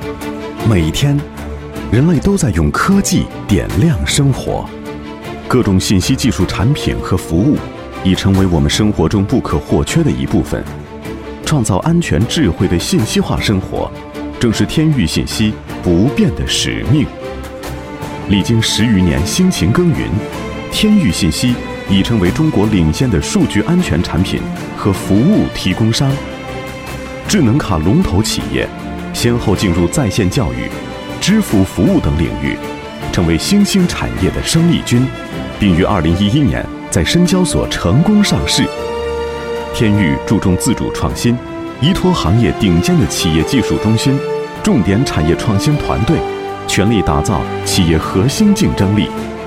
每天，人类都在用科技点亮生活，各种信息技术产品和服务已成为我们生活中不可或缺的一部分。创造安全智慧的信息化生活，正是天域信息不变的使命。历经10余年辛勤耕耘，天域信息已成为中国领先的数据安全产品和服务提供商。智能卡龙头企业先后进入在线教育、支付服务等领域，成为新兴产业的生力军，并于2011年在深交所成功上市。天域注重自主创新，依托行业顶尖的企业技术中心、重点产业创新团队，全力打造企业核心竞争力，